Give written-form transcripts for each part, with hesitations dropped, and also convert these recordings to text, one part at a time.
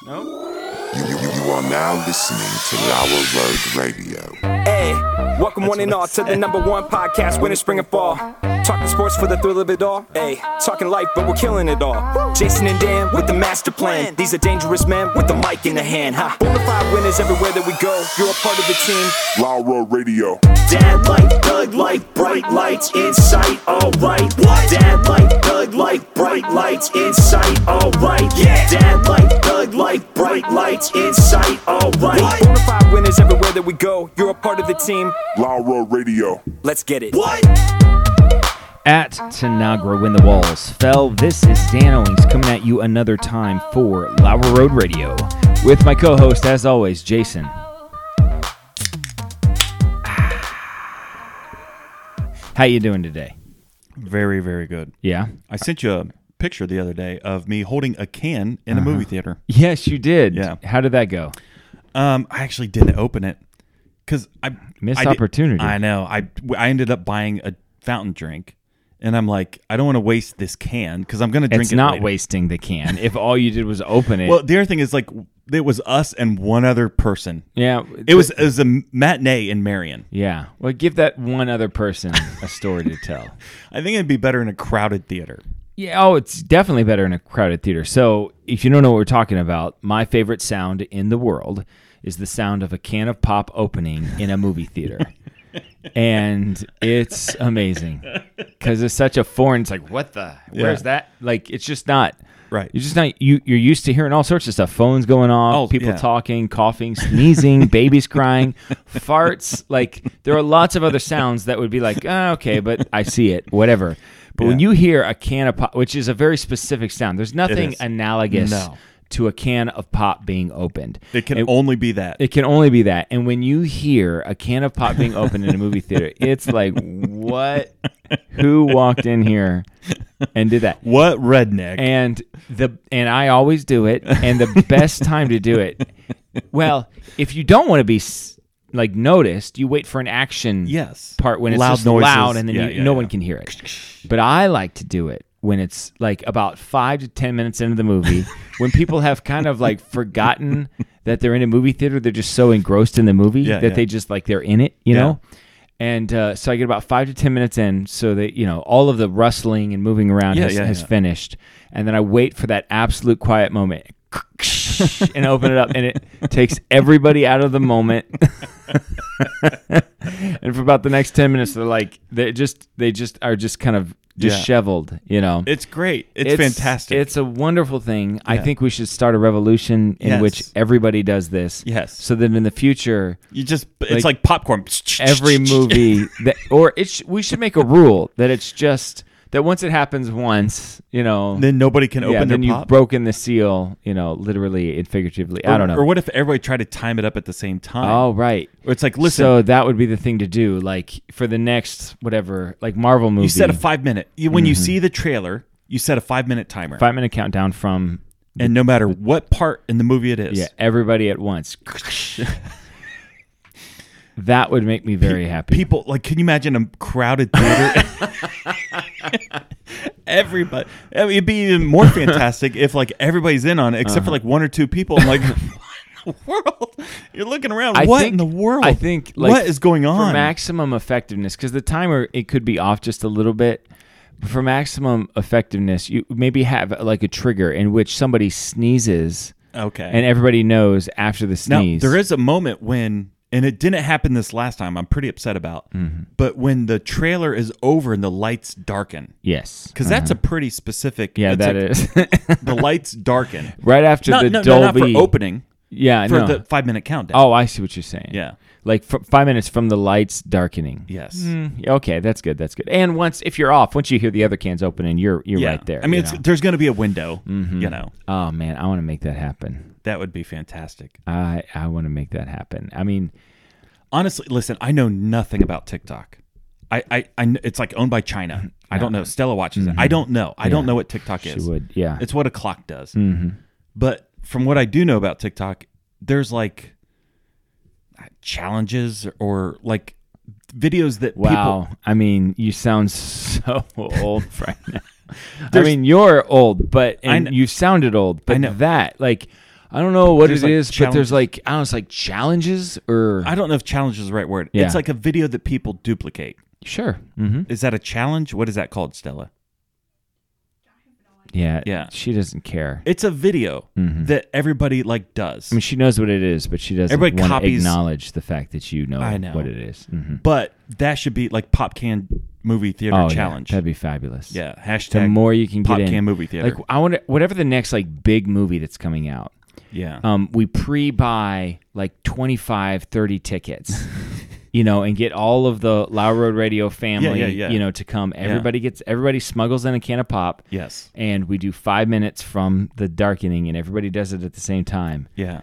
No? You are now listening to Lower Road Radio. Hey, welcome one and all to the #1 podcast, winter, spring, and fall. Talking sports for the thrill of it all. Hey, talking life, but we're killing it all. Jason and Dan with the master plan. These are dangerous men with the mic in the hand. Bonafide winners everywhere that we go. You're a part of the team. Lower Road Radio. Dad light, thug light, bright lights in sight. All right. Dad light, thug light, bright lights in sight. All right. Yeah. Dad light, thug light, bright lights in sight. All right. Bonafide winners everywhere that we go. You're a part of the team. Lower Road Radio. Let's get it. At Tanagra when the walls fell, this is Dan Owings coming at you another time for Lower Road Radio with my co-host, as always, Jason. How you doing today? Very, very good. Yeah? I sent you a picture the other day of me holding a can in a movie theater. Yes, you did. Yeah. How did that go? I actually didn't open it because Missed opportunity. I know. I ended up buying a fountain drink. And I'm like, I don't want to waste this can because I'm going to drink It's it not later. wasting the can if all you did was open it. Well, the other thing is, like, it was us and one other person. Yeah. It was a matinee in Marion. Yeah. Well, give that one other person a story to tell. I think it'd be better in a crowded theater. Yeah, it's definitely better in a crowded theater. So if you don't know what we're talking about, my favorite sound in the world is the sound of a can of pop opening in a movie theater. And it's amazing because it's such a foreign. It's like, what the? Where's that? Like, it's just not Right. You're just not. You're used to hearing all sorts of stuff. Phones going off, people talking, coughing, sneezing, babies crying, farts. Like, there are lots of other sounds that would be like, okay, but I see it, whatever. But when you hear a can of pop, which is a very specific sound, there's nothing analogous to a can of pop being opened. It can only be that. It can only be that. And when you hear a can of pop being opened in a movie theater, it's like, what? Who walked in here and did that? What redneck? And I always do it. And the best time to do it, well, if you don't want to be like noticed, you wait for an action part when it's loud just noises. loud and then no one can hear it. But I like to do it when it's like about 5 to 10 minutes into the movie, when people have kind of like forgotten that they're in a movie theater. They're just so engrossed in the movie that they just like they're in it, you know? And so I get about 5 to 10 minutes in so that, all of the rustling and moving around has finished. And then I wait for that absolute quiet moment and open it up, and it takes everybody out of the moment. And for about the next 10 minutes, they just are just kind of disheveled, It's great. It's fantastic. It's a wonderful thing. Yeah. I think we should start a revolution in which everybody does this. Yes. So that in the future, it's like popcorn. Every movie we should make a rule that it's just that once it happens once, then nobody can open their then pop. You've broken the seal, literally and figuratively. I don't know. Or what if everybody tried to time it up at the same time? Oh, right. Or it's like, listen. So that would be the thing to do. Like for the next whatever, like Marvel movie. You set a 5-minute. When you see the trailer, you set a 5-minute timer. 5-minute countdown from. And no matter what part in the movie it is. Yeah, everybody at once. That would make me very happy. People, can you imagine a crowded theater? Everybody. I mean, it'd be even more fantastic if, everybody's in on it, except for, 1 or 2 people. I'm like, what in the world? You're looking around. What in the world? I think, what is going on? For maximum effectiveness, because the timer, it could be off just a little bit. But for maximum effectiveness, you maybe have, a trigger in which somebody sneezes. Okay. And everybody knows after the sneeze. Now, there is a moment when... And it didn't happen this last time. I'm pretty upset about. Mm-hmm. But when the trailer is over and the lights darken. Yes. Because that's a pretty specific... Yeah, that is. The lights darken. Right after the Dolby... No, not for opening. Yeah, for the 5-minute countdown. Oh, I see what you're saying. Yeah. 5 minutes from the lights darkening. Yes. Okay, that's good. That's good. And once you hear the other cans opening, you're right there. I mean, there's going to be a window, Oh, man, I want to make that happen. That would be fantastic. I want to make that happen. I mean, honestly, listen, I know nothing about TikTok. I it's owned by China. I don't know. Stella watches it. I don't know. I don't know what TikTok is. She would, yeah. It's what a clock does. Mm-hmm. But from what I do know about TikTok, there's challenges or videos that people... I mean, you sound so old right now. I mean, you're old, but you sounded old. But that, I don't know what There's, it like, is, but there's challenges. like I don't know, it's like challenges or I don't know if challenge is the right word. Yeah. It's like a video that people duplicate. sure. Mm-hmm. Is that a challenge? What is that called, Stella? Yeah, Yeah. She doesn't care. It's a video that everybody like does. I mean, she knows what it is, but she doesn't Everybody want to copies- acknowledge the fact that you know, I know. what it is. Mm-hmm. But that should be like Pop Can Movie Theater Oh, Challenge. yeah, that'd be fabulous. Yeah, The hashtag more you can Pop get in, Can Movie Theater. like I want whatever the next like big movie that's coming out. yeah. We pre-buy like 25, 30 tickets, you know, and get all of the Lower Road Radio family, Yeah. you know, to come. Everybody smuggles in a can of pop. Yes. And we do 5 minutes from the darkening, and everybody does it at the same time. Yeah.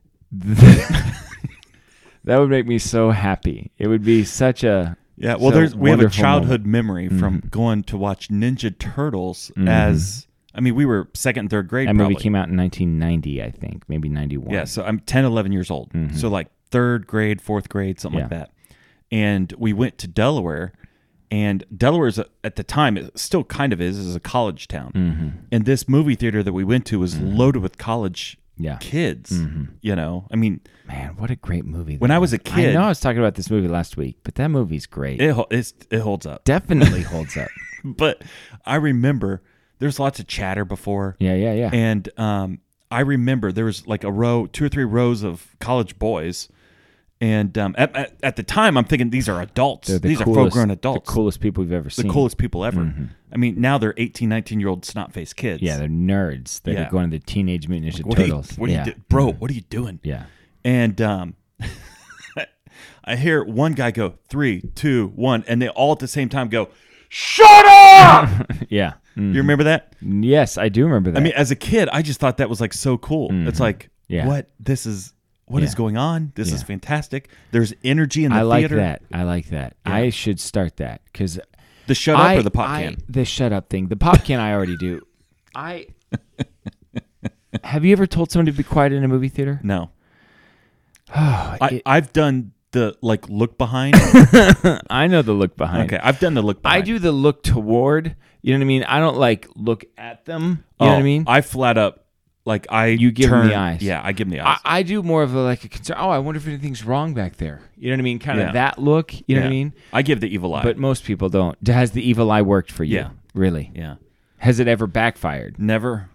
That would make me so happy. It would be such a Yeah. Well, so we have a wonderful childhood moment. memory from going to watch Ninja Turtles Mm-hmm. as, I mean, we were second and third grade. That probably. movie came out in 1990, I think, maybe 91. Yeah, so I'm 10, 11 years old. So like third grade, fourth grade, something like Mm-hmm. Yeah. that. And we went to Delaware, and Delaware is at the time, it still kind of is a college town. Mm-hmm. And this movie theater that we went to was loaded with college Yeah. kids. Mm-hmm. You know, I mean, Man, what a great movie. When that I was a I kid- know I was talking about this movie last week, but that movie's great. it holds up. Definitely holds up. But I remember there's lots of chatter before. Yeah. And I remember there was like a row, 2 or 3 rows of college boys. And at the time, I'm thinking these are adults. They're the These are coolest, full-grown adults. The coolest people we've ever The seen. coolest people ever. I mean, now they're 18, 19-year-old snot-faced kids. Yeah, they're nerds. They're Yeah. going to the Teenage Mutant Ninja What are you, Turtles. what are yeah. you bro, what are you doing? Yeah. And I hear one guy go, 3, 2, 1, and they all at the same time go, "Shut up!" Yeah. Mm. You remember that? Yes, I do remember that. I mean, as a kid, I just thought that was like so cool. It's like, Yeah. what is Yeah. going on? This is Yeah. fantastic. There's energy in the I like theater. that. I like that. I should start that because The shut up or the pop can? The shut up thing. The pop can I already do. Have you ever told somebody to be quiet in a movie theater? No. Oh, I've done the like look behind. I know the look behind. Okay, I've done the look behind. I do the look toward. You know what I mean? I don't like look at them. You know what I mean? I flat up like You give them the eyes. Yeah, I give them the eyes. I do more of a concern. Oh, I wonder if anything's wrong back there. You know what I mean? Kind of Yeah. that look. You know what I mean? I give the evil eye. But most people don't. Has the evil eye worked for you? Yeah. Really? yeah, Has it ever backfired? never.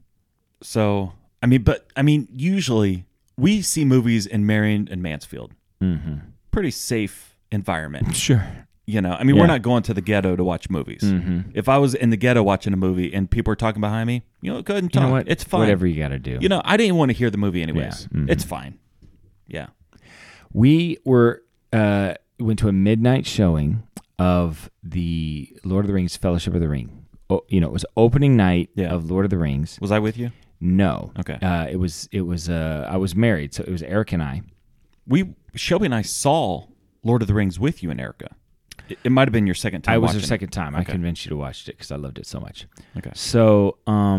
So I mean, usually we see movies in Marion and Mansfield. Mm-hmm. Pretty safe environment. Sure. You know, I mean, Yeah. we're not going to the ghetto to watch movies. If I was in the ghetto watching a movie and people are talking behind me, go ahead and You talk. know what? It's fine. Whatever you got to do. You know, I didn't want to hear the movie anyways. Yeah. It's fine. Yeah. We went to a midnight showing of the Lord of the Rings Fellowship of the Ring. It was opening night Yeah. of Lord of the Rings. Was I with you? No. Okay. It was. I was married, so it was Eric and I. Shelby and I saw Lord of the Rings with you and Erica. It might have been your second time. I was watching her it. second time. I Okay. convinced you to watch it because I loved it so much. Okay. So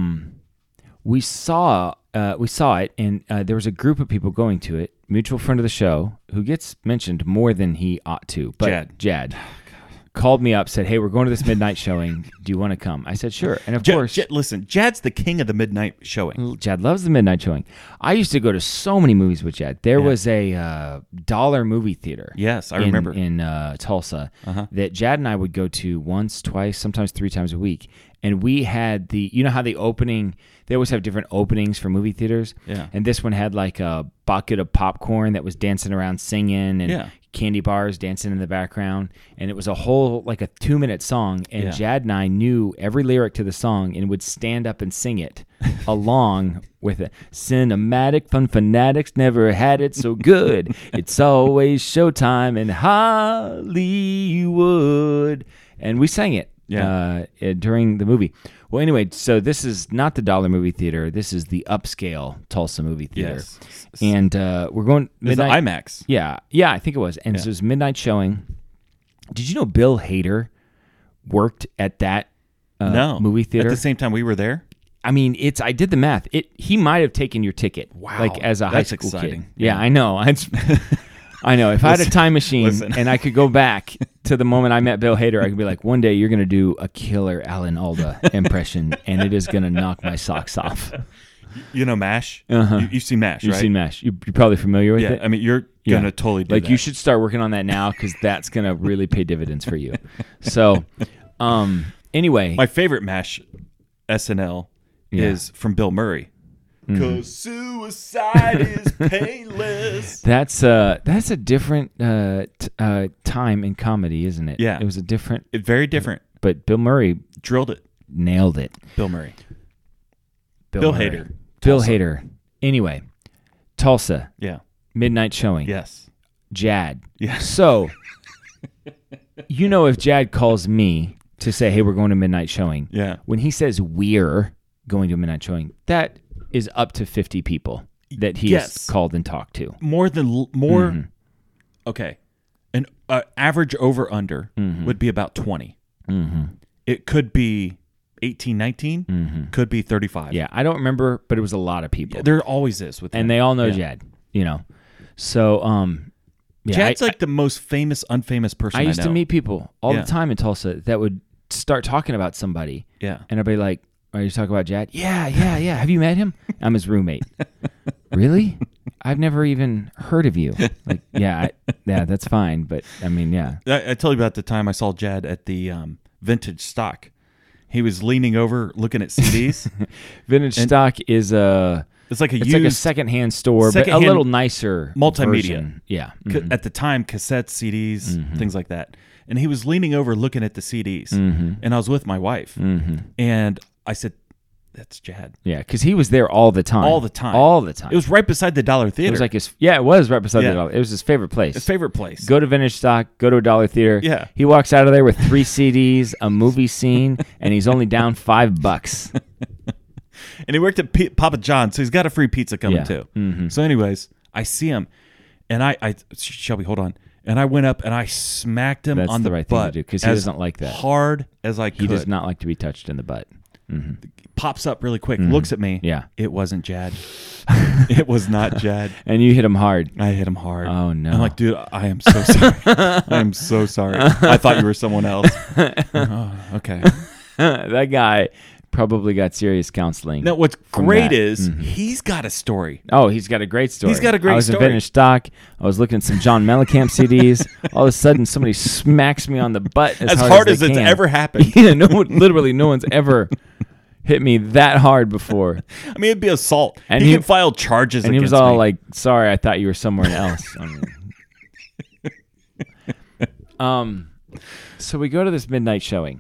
we saw it, and there was a group of people going to it. Mutual friend of the show who gets mentioned more than he ought to. But Jad called me up, said, "Hey, we're going to this midnight showing. Do you want to come?" I said, "Sure." And of course, listen, Jad's the king of the midnight showing. Jad loves the midnight showing. I used to go to so many movies with Jad. There was a dollar movie theater. Yes, I remember. in Tulsa that Jad and I would go to once, twice, sometimes 3 times a week. And we had how the opening, they always have different openings for movie theaters. Yeah. And this one had like a bucket of popcorn that was dancing around singing and Yeah. candy bars dancing in the background. And it was a whole, like a 2-minute song. And Yeah. Jad and I knew every lyric to the song and would stand up and sing it along with it. Cinematic fun fanatics never had it so good. It's always showtime in Hollywood. And we sang it. During the movie. Well, anyway, so this is not the dollar movie theater. This is the upscale Tulsa movie theater. Yes. And we're going It was the midnight. IMAX. Yeah, I think it was. And so it was midnight showing. Did you know Bill Hader worked at that No. movie theater? At the same time we were there? I mean, I did the math. He might have taken your ticket. Wow, Like as a high that's school exciting. kid. Yeah, I know. I know. If I had a time machine listen. and I could go back to the moment I met Bill Hader, I could be like, one day you're going to do a killer Alan Alda impression, and it is going to knock my socks off. You know MASH? Uh-huh. You've seen MASH, You've right? seen MASH. You're probably familiar with Yeah, it. I mean, you're Yeah. gonna totally do like that. you should start working on that now because that's gonna really pay dividends for you. So, anyway, My favorite MASH SNL Yeah. is from Bill Murray. Because suicide is painless. that's a different time in comedy, isn't it? Yeah. It was a different, It's very different. but Bill Murray Drilled it. nailed it. Bill Murray. Bill Murray. Hader. Bill Tulsa. Hader. Anyway, Tulsa Yeah. midnight showing. Yes. Jad. Yeah. So, if Jad calls me to say, "Hey, we're going to midnight showing," Yeah. when he says we're going to a midnight showing, that is up to 50 people that he Yes. has called and talked to. More. Mm-hmm. Okay. An average over under Mm-hmm. would be about 20. It could be 18, 19. Could be 35. Mm-hmm. Yeah, I don't remember, but it was a lot of people. There always is with And him. they all know Yeah. Jad, So, yeah, Jad's like the most famous, unfamous person I I used to know. meet people all Yeah. the time in Tulsa that would start talking about somebody. Yeah. And everybody like, are you talking about Jad? Yeah. Have you met him? I'm his roommate. Really? I've never even heard of you. Like, yeah, that's fine. But I mean, yeah. I told you about the time I saw Jad at the vintage stock. He was leaning over looking at CDs. Vintage stock is It's like it's like a secondhand store, but a secondhand little nicer multimedia. version. Yeah. At the time, cassettes, CDs, things like that. And he was leaning over looking at the CDs. And I was with my wife. And I said, that's Jad. Yeah, because he was there all the time. All the time. All the time. It was right beside the Dollar Theater. It was like it was right beside Yeah. the dollar. It was his favorite place. his favorite place. Go to Vintage Stock, go to a dollar theater. Yeah. He walks out of there with 3 CDs, a movie scene, and he's only down $5. And he worked at Papa John's, so he's got a free pizza coming Yeah. too. So anyways, I see him, and I Shelby, hold on. And I went up and I smacked him That's on the the right thing to butt do, 'cause he as doesn't like that. hard as I could. He does not like to be touched in the butt. Pops up really quick, looks at me. Yeah. It wasn't Jad. It was not Jad. And you hit him hard. I hit him hard. Oh, no. I'm like, dude, I am so sorry. I am so sorry. I thought you were someone else. Oh, okay. That guy probably got serious counseling. Now, what's from great that. is he's got a story. Oh, he's got a great story. He's got a great I was story. in Vintage Stock. I was looking at some John Mellencamp CDs. All of a sudden, somebody smacks me on the butt as hard as they it's can. ever happened. Yeah, no one's ever hit me that hard before. I mean, it'd be assault. And he he- can file charges And he was against all me. like, "Sorry, I thought you were somewhere else." So we go to this midnight showing,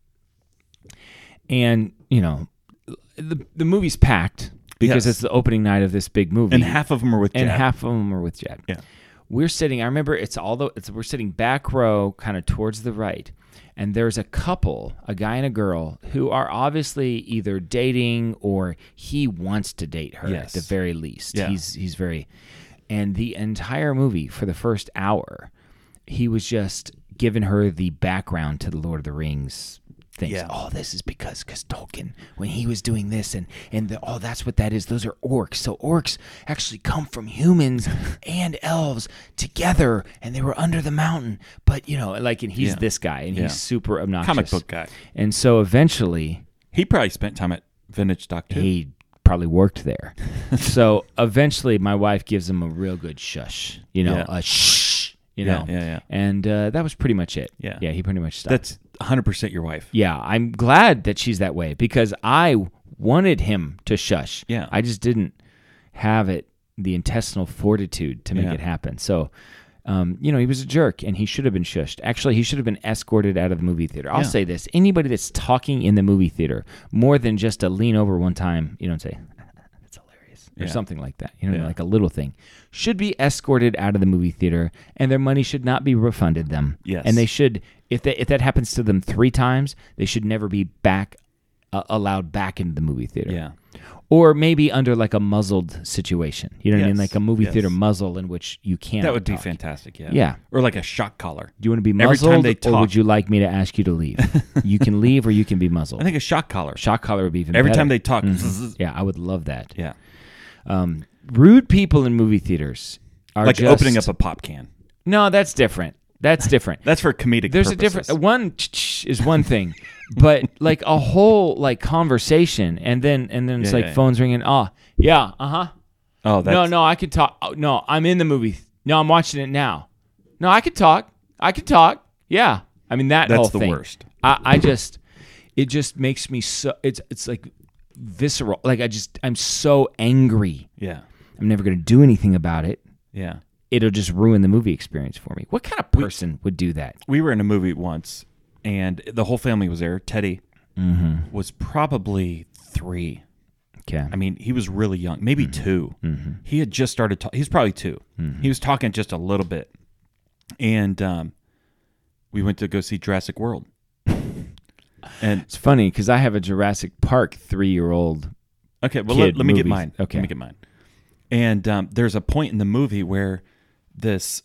and the movie's packed because Yes. it's the opening night of this big movie, and half of them are with Jad. and half of them are with Jad. Yeah. We're sitting. I remember we're sitting back row, kind of towards the right, and there's a couple, a guy and a girl, who are obviously either dating or he wants to date her Yes. at the very least. Yeah. He's very, and the entire movie for the first hour, he was just giving her the background to the Lord of the Rings things. Yeah. Oh, this is because Tolkien, when he was doing this, and that's what that is. Those are orcs. So orcs actually come from humans and elves together, and they were under the mountain. But and he's Yeah. this guy, and Yeah. he's super obnoxious, Comic book guy. And so eventually, He probably spent time at Vintage Stock too. he probably worked there. So eventually, my wife gives him a real good shush. Yeah. A shh. Yeah. And that was pretty much it. Yeah. Yeah. He pretty much stopped. That's 100% your wife. Yeah, I'm glad that she's that way because I wanted him to shush. Yeah. I just didn't have the intestinal fortitude to make Yeah. it happen. So, he was a jerk and he should have been shushed. Actually, he should have been escorted out of the movie theater. I'll Yeah. say this. Anybody that's talking in the movie theater more than just a lean over one time, and say, that's hilarious, or Yeah. something like that, Yeah. like a little thing, should be escorted out of the movie theater and their money should not be refunded them. Yes. And they should, if that happens to them 3 times, they should never be allowed back into the movie theater. Yeah. Or maybe under like a muzzled situation. You know what I mean? Yes. Like a movie Yes. theater muzzle in which you can't. That would be talk. fantastic. Yeah. Yeah. Or like a shock collar. Do you want to be Every time muzzled, they or talk- would you like me to ask you to leave? You can leave, or you can be muzzled. I think a shock collar. Shock collar would be even Every better. time they talk. Yeah, I would love that. Yeah. Rude people in movie theaters are Like just, opening up a pop can. No, that's different. That's different. That's for comedic There's purposes. a different one is one thing, but like a whole like conversation, and then it's like phones ringing. Oh yeah, Oh, that's, No, I could talk. Oh, no, I'm in the movie. No, I'm watching it now. No, I could talk. Yeah, I mean that that's whole the thing. worst. It just makes me so. It's like visceral. Like I'm so angry. Yeah. I'm never gonna do anything about it. Yeah. It'll just ruin the movie experience for me. What kind of person would do that? We were in a movie once, and the whole family was there. Teddy was probably 3. Okay. I mean, he was really young, maybe 2. He had just started. He was probably 2. He was talking just a little bit, and we went to go see Jurassic World. And It's funny because I have a Jurassic Park 3-year-old. okay, well, kid let me get movies. mine. Okay. Let me get mine. And there's a point in the movie where this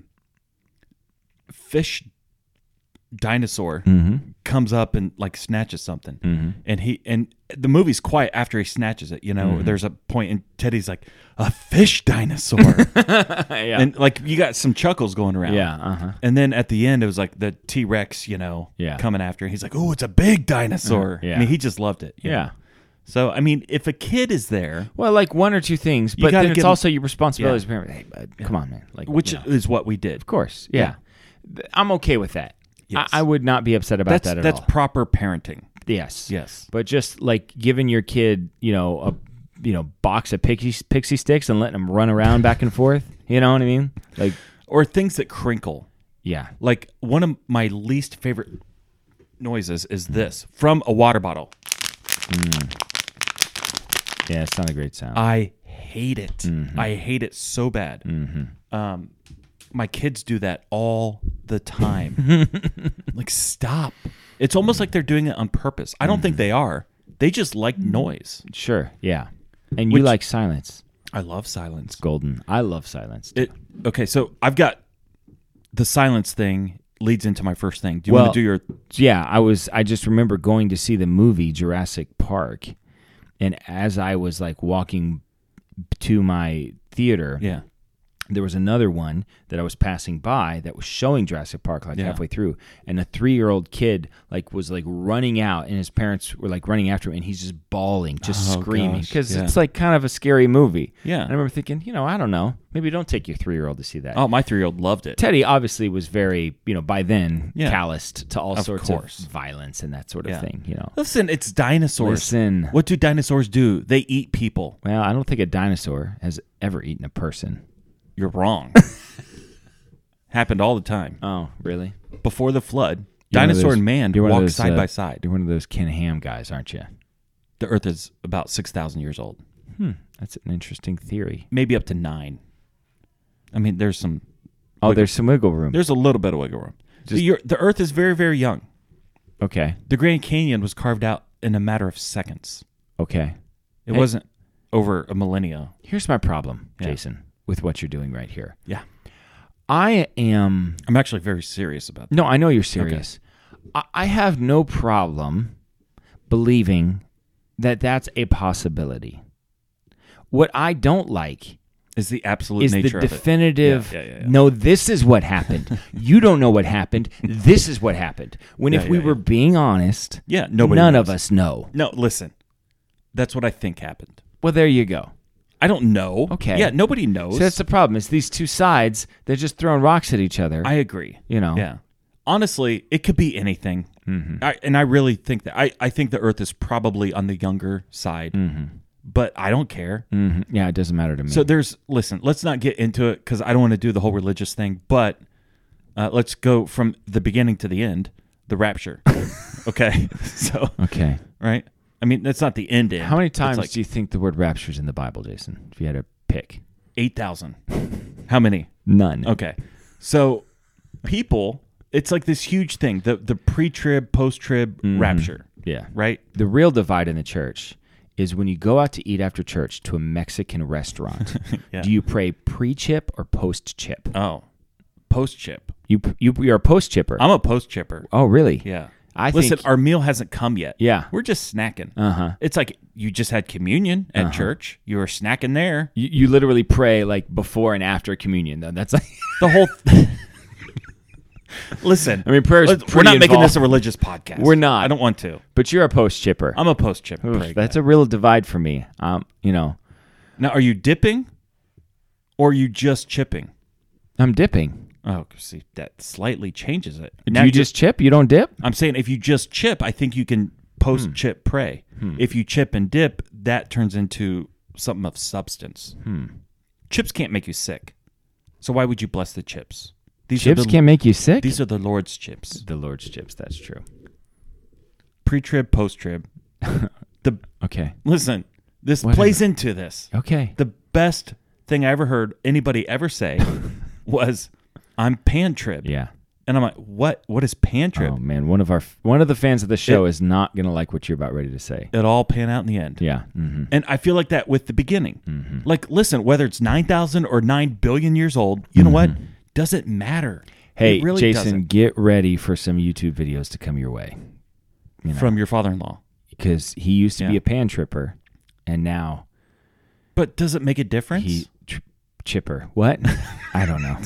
fish dinosaur comes up and like snatches something, and the movie's quiet after he snatches it. You know, there's a point, and Teddy's like, "A fish dinosaur," Yeah. and like you got some chuckles going around. Yeah. And then at the end, it was like the T-Rex, coming after. He's like, "Oh, it's a big dinosaur." Yeah. I mean, he just loved it. you know? Yeah. So I mean, if a kid is there, Well, like 1 or 2 things, but gotta then it's give 'em- also your responsibility as a Yeah. parent. Hey, bud, come on, man. Like, which you know. is what we did. Of course, yeah. I'm okay with that. Yes. I would not be upset about that at That's all. proper parenting. Yes. Yes. But just like giving your kid, a box of pixie sticks and letting them run around back and forth. You know what I mean? Like, Or things that crinkle. yeah. Like one of my least favorite noises is this from a water bottle. Yeah, it's not a great sound. I hate it. I hate it so bad. My kids do that all the time. Like, stop. It's almost like they're doing it on purpose. I don't think they are. They just like noise. Sure, yeah. And you Which- like silence. I love silence. Golden. I love silence. Okay, so I've got the silence thing leads into my first thing. Do you Well, want to do your... Yeah, I just remember going to see the movie Jurassic Park, and as I was like walking to my theater, Yeah. there was another one that I was passing by that was showing Jurassic Park like Yeah. halfway through, and a 3-year-old kid like was like running out, and his parents were like running after him, and he's just bawling, just Oh, screaming gosh, because yeah. it's like kind of a scary movie. Yeah. And I remember thinking, I don't know, maybe don't take your 3-year-old to see that. Oh, my 3-year-old loved it. Teddy obviously was very, by then Yeah. calloused to all Of sorts course. of violence and that sort of Yeah. thing. Listen, it's dinosaurs. Listen. What do dinosaurs do? They eat people. Well, I don't think a dinosaur has ever eaten a person. You're wrong. Happened all the time. Oh, really? Before the flood, You're one of dinosaur those- and man you're one of walked those, side by side. You're one of those Ken Ham guys, aren't you? The Earth is about 6,000 years old. That's an interesting theory. Maybe up to 9. I mean, there's some... Oh, there's some wiggle room. There's a little bit of wiggle room. The Earth is very, very young. Okay. The Grand Canyon was carved out in a matter of seconds. Okay. It Hey. wasn't over a millennia. Here's my problem, Yeah. Jason, with what you're doing right here. Yeah. I am... I'm actually very serious about that. No, I know you're serious. I have no problem believing that that's a possibility. What I don't like Is the absolute is the nature of definitive, Yeah. no, this is what happened. You don't know what happened. This is what happened. When if we were being honest, Yeah, nobody none knows. of us know. No, listen. That's what I think happened. Well, there you go. I don't know. Okay. Yeah, nobody knows. So that's the problem. It's these two sides. They're just throwing rocks at each other. I agree. Yeah. Honestly, it could be anything. Mm-hmm. I really think that. I think the Earth is probably on the younger side, but I don't care. Mm-hmm. Yeah, it doesn't matter to me. So listen, let's not get into it because I don't want to do the whole religious thing, but let's go from the beginning to the end, the rapture. Okay. So, okay. right? I mean, that's not the end. How many times It's like do you think the word rapture is in the Bible, Jason? If you had to pick. 8,000. How many? None. Okay. So people, it's like this huge thing, the pre-trib, post-trib rapture, Yeah. right? The real divide in the church is when you go out to eat after church to a Mexican restaurant. Yeah. Do you pray pre-chip or post-chip? Oh, post-chip. You're a post-chipper. I'm a post-chipper. Oh, really? Yeah. I Listen, think our meal hasn't come yet. Yeah. We're just snacking. Uh-huh. It's like you just had communion at church. You were snacking there. you literally pray like before and after communion, though. That's like The whole Listen, I mean, prayer's we're pretty not making this involved. a religious podcast. We're not. I don't want to. But you're a post chipper. I'm a post chip. That's a real divide for me. Now, are you dipping, or are you just chipping? I'm dipping. Oh, see, that slightly changes it. Do Now you you're- just chip? You don't dip? I'm saying if you just chip, I think you can post chip pray. If you chip and dip, that turns into something of substance. Chips can't make you sick, so why would you bless the chips? Chips can't make you sick? These are the Lord's chips. The Lord's chips. That's true. Pre-trib, post-trib. Okay. Listen, this Whatever. plays into this. Okay. The best thing I ever heard anybody ever say was, "I'm pan-trib." Yeah. And I'm like, "What? What is pan-trib?" Oh man, one of the fans of the show is not gonna like what you're about ready to say. It all pan out in the end. Yeah. Mm-hmm. And I feel like that with the beginning. Like, listen, whether it's 9,000 or 9 billion years old, you know what? Doesn't matter. Hey, It really Jason, doesn't. get ready for some YouTube videos to come your way. From your father-in-law. Because he used to be Yeah. a pan tripper, and now But does it make a difference? he chipper. What? I don't know.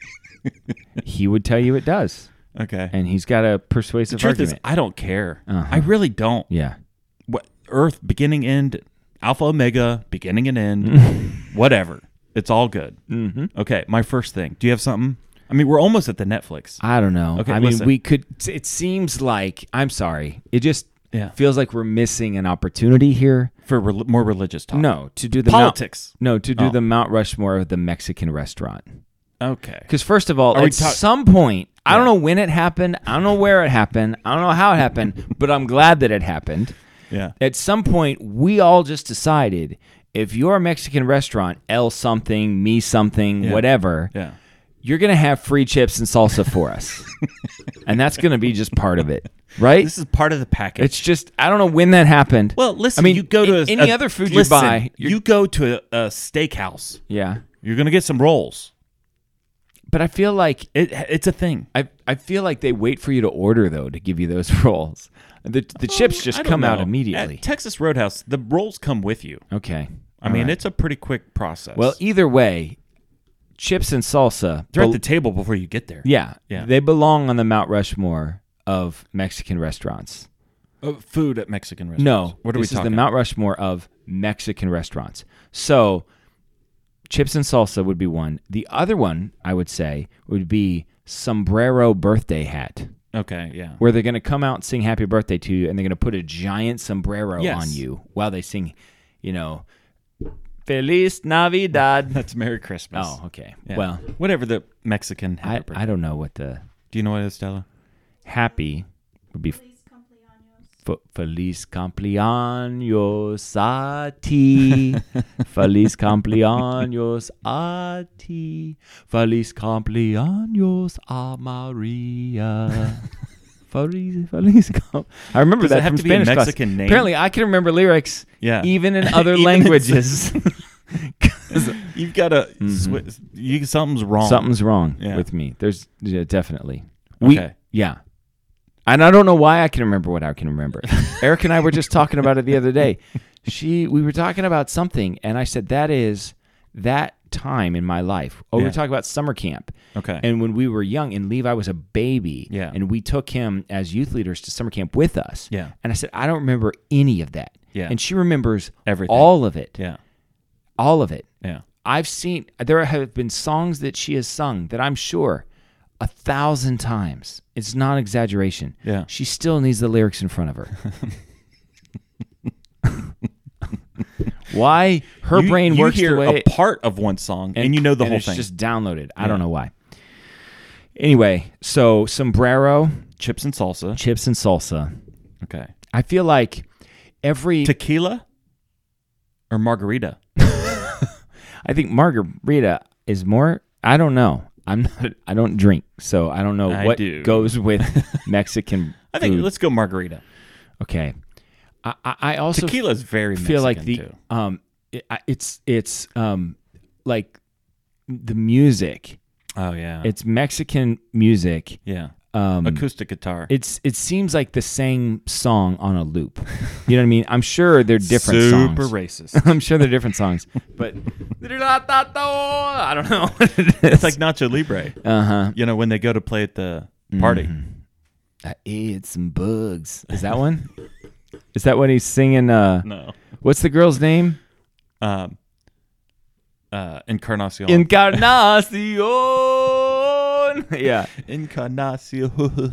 He would tell you it does, okay. and he's got a The persuasive truth argument. is, I don't care. Uh-huh. I really don't. Yeah. What Earth, beginning, end, Alpha, Omega, beginning and end, whatever. It's all good. Mm-hmm. Okay, my first thing. Do you have something? I mean, we're almost at the Netflix. I don't know. Okay, I mean, listen. we could. It seems like I'm sorry. It just Yeah. feels like we're missing an opportunity here. For more religious talk. No, to do the Politics. to do Oh. the Mount Rushmore of the Mexican restaurant. Okay. Because first of all, Are we at talk- some point, I Yeah. don't know when it happened. I don't know where it happened. I don't know how it happened, but I'm glad that it happened. Yeah. At some point, we all just decided if you're a Mexican restaurant, El something, me something, Yeah. whatever, Yeah. you're going to have free chips and salsa for us. And that's going to be just part of it, right? This is part of the package. It's just, I don't know when that happened. Well, listen, I mean, you go to any other food you listen, buy, you go to a steakhouse. yeah. You're going to get some rolls. But I feel like It's a thing. I feel like they wait for you to order though to give you those rolls. The chips I just don't come out know. immediately. At Texas Roadhouse, the rolls come with you. Okay. I mean, it's a pretty quick process. well, either way, chips and salsa. they're at the table before you get there. yeah, Yeah. they belong on the Mount Rushmore of Mexican restaurants. Food at Mexican restaurants. No, What are we this is talking the Mount Rushmore of Mexican restaurants. So, chips and salsa would be one. The other one I would say would be sombrero birthday hat. Okay, yeah. Where they're going to come out and sing happy birthday to you, and they're going to put a giant sombrero Yes. on you while they sing, Feliz Navidad. That's Merry Christmas. Oh, okay. Yeah. Well, whatever the Mexican happy birthday. I don't know what the Do you know what it is, Stella? happy would be. Feliz cumpleaños a ti. Feliz cumpleaños a ti. Feliz cumpleaños a Maria. I remember Does that it have from to be a Spanish class. Mexican name? Apparently, I can remember lyrics Yeah. even in other Even in languages. You've got to. Something's wrong. Something's wrong Yeah. with me. There's definitely. Okay. Yeah. And I don't know why I can remember what I can remember. Eric and I were just talking about it the other day. We were talking about something, and I said, that is that time in my life. We Yeah. were talking about summer camp. Okay. And when we were young, and Levi was a baby, Yeah. and we took him as youth leaders to summer camp with us. Yeah. And I said, I don't remember any of that. Yeah. And she remembers Everything. all of it. Yeah. All of it. Yeah. There have been songs that she has sung that I'm sure 1,000 times. It's not exaggeration. Yeah. She still needs the lyrics in front of her. Why? Her brain works You hear the way a part of one song, and you know the whole it's thing. just downloaded. I Yeah. don't know why. Anyway, so sombrero, Chips and salsa. chips and salsa. Okay. I feel like every Tequila or margarita? I think margarita is more. I don't know. I don't drink, so I don't know I what do. goes with Mexican I think food. let's go margarita. Okay. I also Tequila is very feel like Mexican, the too. it's like the music. Oh yeah. It's Mexican music. yeah. Um, Acoustic guitar. it seems like the same song on a loop. You know what I mean? I'm sure they're different Super songs. racist. I'm sure they're different songs, but I don't know. It's like Nacho Libre. Uh-huh. You know, when they go to play at the Party. I ate some bugs. Is that one? Is that when he's singing? No. What's the girl's name? Encarnacion. Encarnacion. Yeah. Encarnacion.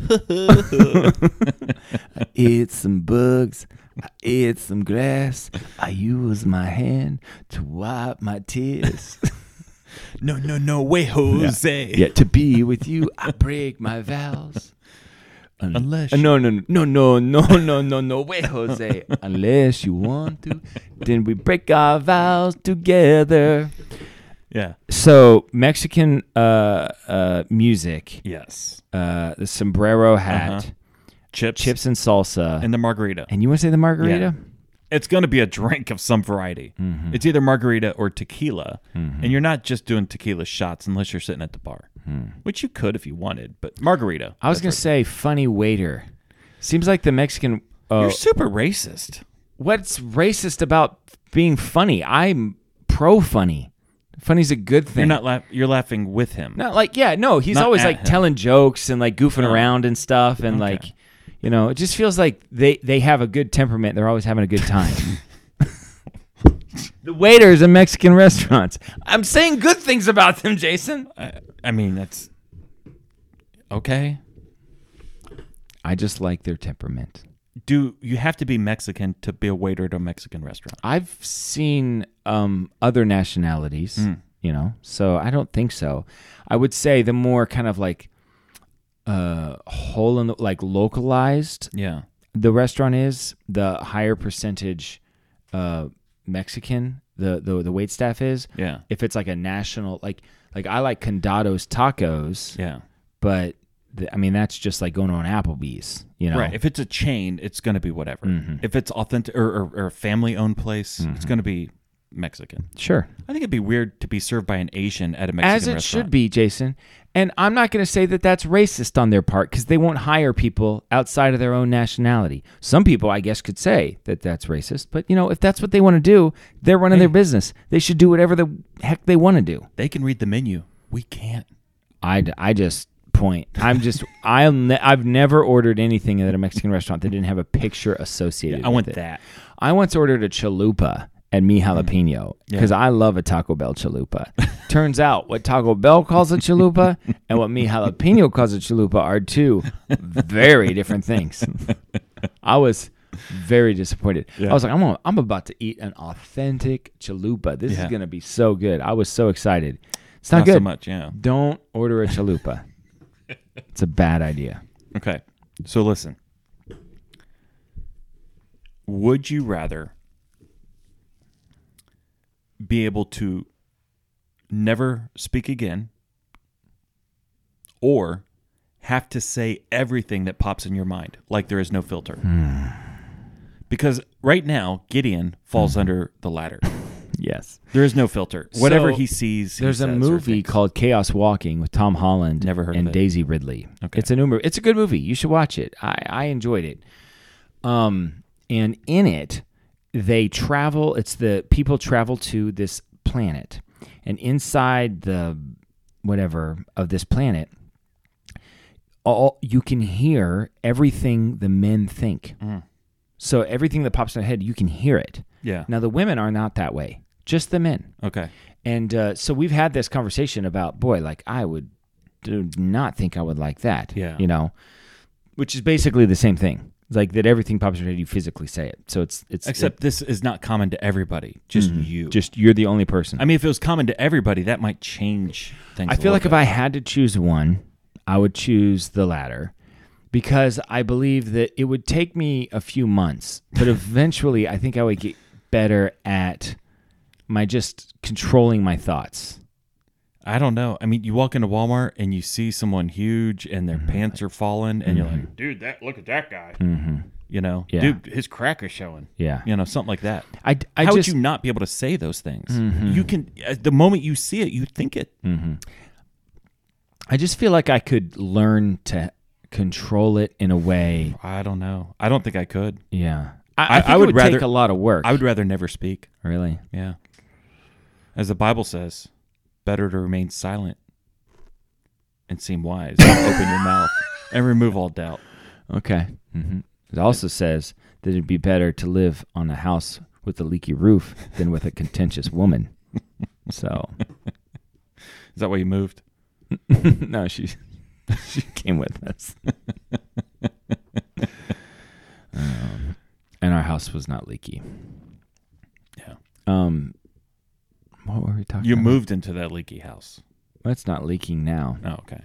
I ate some bugs. I ate some grass. I used my hand to wipe my tears. No way, Jose. Yet to be with you, I break my vows. Unless No way, Jose. Unless you want to, then we break our vows together. Yeah. So Mexican music, Yes. the sombrero hat, Chips and salsa, and the margarita. and you want to say the margarita? Yeah. It's going to be a drink of some variety. Mm-hmm. It's either margarita or tequila. And you're not just doing tequila shots unless you're sitting at the bar, which you could if you wanted, but margarita. I was going to say funny waiter. Seems like the Mexican. You're super racist. What's racist about being funny? I'm pro funny. Funny's a good thing. You're laughing with him. Not like, yeah, no, he's Not always at like him. telling jokes and like goofing around and stuff. And Okay. like, you know, it just feels like they have a good temperament. They're always having a good time. The waiters in Mexican restaurants. I'm saying good things about them, Jason. I mean, that's okay. I just like their temperament. Do you have to be Mexican to be a waiter at a Mexican restaurant? I've seen other nationalities, you know, so I don't think so. I would say the more kind of like whole and like localized Yeah. the restaurant is, the higher percentage Mexican the wait staff is. Yeah. If it's like a national, like I like Condado's tacos, Yeah. but I mean that's just like going to an Applebee's, you know. Right. If it's a chain, it's going to be whatever. If it's authentic or a family-owned place, it's going to be Mexican. Sure. I think it'd be weird to be served by an Asian at a Mexican As it restaurant. should be, Jason. And I'm not going to say that that's racist on their part because they won't hire people outside of their own nationality. Some people, I guess, could say that that's racist. But, you know, if that's what they want to do, they're running their business. They should do whatever the heck they want to do. They can read the menu. We can't. I just point. I've never ordered anything at a Mexican restaurant that didn't have a picture associated I with want it. that. I once ordered a chalupa at Mi Jalapeno because I love a Taco Bell chalupa. Turns out what Taco Bell calls a chalupa and what Mi Jalapeno calls a chalupa are two very different things. I was very disappointed. Yeah. I was like, I'm about to eat an authentic chalupa. This is Yeah. going to be so good. I was so excited. It's not Not good. so much, yeah. Don't order a chalupa. It's a bad idea. Okay. So listen. Would you rather be able to never speak again or have to say everything that pops in your mind like there is no filter? Because right now, Gideon falls under the latter. Yes. There is no filter. Whatever So, he sees, he There's a says or movie thinks. called Chaos Walking with Tom Holland Never heard and of it. Daisy Ridley. Okay. It's a good movie. You should watch it. I enjoyed it. And in it, they travel. People travel to this planet, and inside the whatever of this planet, you can hear everything the men think. So everything that pops in their head, you can hear it. Yeah. Now the women are not that way. Just the men. Okay. And so we've had this conversation about, boy, like I do not think I would like that. Yeah. You know, which is basically the same thing. It's like that everything pops in your head, you physically say it. So it's Except this is not common to everybody. Just you. just you're the only person. I mean, if it was common to everybody, that might change things. I feel like if I had to choose one, I would choose the latter because I believe that it would take me a few months, but eventually I think I would get better at my just controlling my thoughts. I don't know. I mean, you walk into Walmart and you see someone huge and their pants are falling, and you're like, "Dude, look at that guy." You know, Yeah. dude, his crack is showing. Yeah. You know, something like that. I How would just you not be able to say those things? You can. The moment you see it, you think it. I just feel like I could learn to control it in a way. I don't know. I don't think I could. Yeah. I think I it would would rather- take a lot of work. I would rather never speak. Really? Yeah. As the Bible says, better to remain silent and seem wise than open your mouth and remove all doubt. Okay. It also says that it'd be better to live on a house with a leaky roof than with a contentious woman. So, Is that why you moved? no, she came with us. And our house was not leaky. Yeah. What were we talking You about? moved into that leaky house. Well, it's not leaking now. Oh, okay.